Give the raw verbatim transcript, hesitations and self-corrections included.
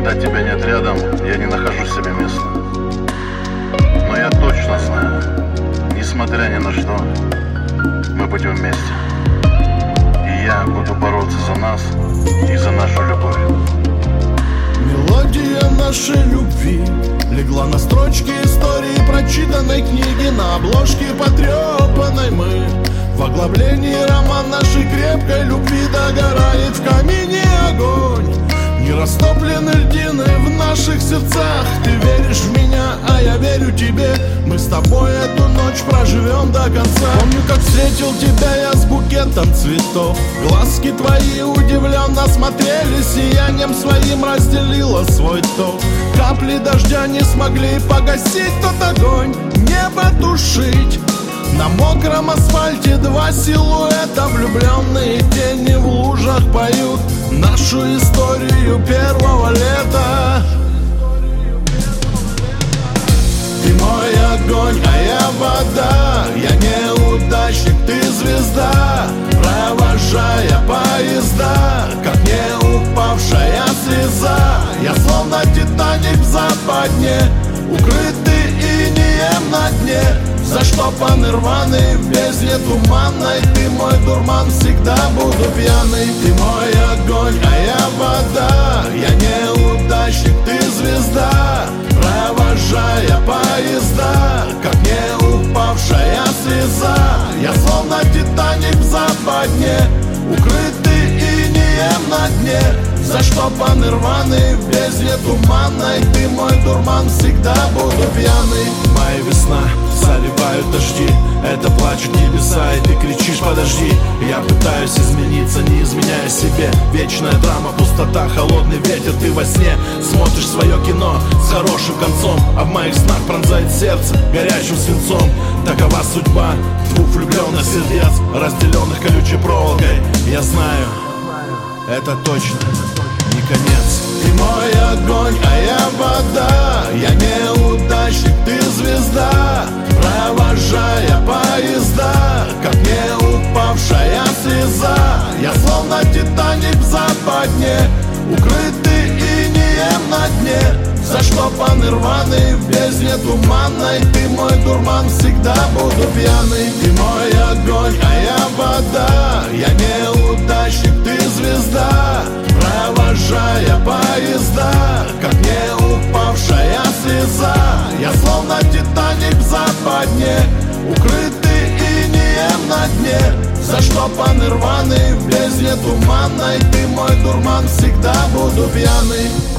Когда тебя нет рядом, я не нахожу себе места. Но я точно знаю, несмотря ни на что, мы будем вместе. И я буду бороться за нас и за нашу любовь. Мелодия нашей любви легла на строчки истории прочитанной книги. На обложке потрепанной мы в оглавлении роман нашей крепкой любви. Догорает в камине огонь, не растоплены льдины в наших сердцах. Ты веришь в меня, а я верю тебе. Мы с тобой эту ночь проживем до конца. Помню, как встретил тебя я с букетом цветов. Глазки твои удивленно смотрели, сиянием своим разделила свой ток. Капли дождя не смогли погасить тот огонь, небо тушить. На мокром асфальте два силуэта, влюбленные тени в лужах поют нашу историю первого лета. Ты мой огонь, а я вода. Я неудачник, ты звезда. Провожая поезда, как не упавшая слеза. Я словно Титаник в западне, укрытый инеем на дне. Заштопанный рваный в бездне туманной. Ты мой дурман, всегда буду пьяный. Ты мой огонь, а я вода. Я неудачник, ты звезда. Провожая поезда, как не упавшая слеза. Я словно Титаник в западне, укрытый инеем на дне. Заштопанный рваный в бездне туманной. Ты мой дурман, всегда буду пьяный. Моя весна, заливают дожди. Это плачут небеса, и ты кричишь подожди. Я пытаюсь измениться, не изменяя себе. Вечная драма, пустота, холодный ветер. Ты во сне смотришь свое кино с хорошим концом, а в моих снах пронзает сердце горячим свинцом. Такова судьба двух влюбленных сердец, разделенных колючей проволокой. Я знаю, это точно не конец. Ты мой огонь, а я вода. Я неудачник, ты звезда. Провожая поезда, как не упавшая слеза. Я словно Титаник в западне, укрытый инеем на дне. Заштопанный рваный в бездне туманной. Ты мой дурман, всегда буду пьяный. Ты мой огонь, а я вода. Я неудачник, ты звезда. Провожая поезда, как не упавшая слеза. Я словно Титаник в западне, укрытый инеем на дне. Заштопанный рваный в бездне туманной. Ты мой дурман, всегда буду пьяный.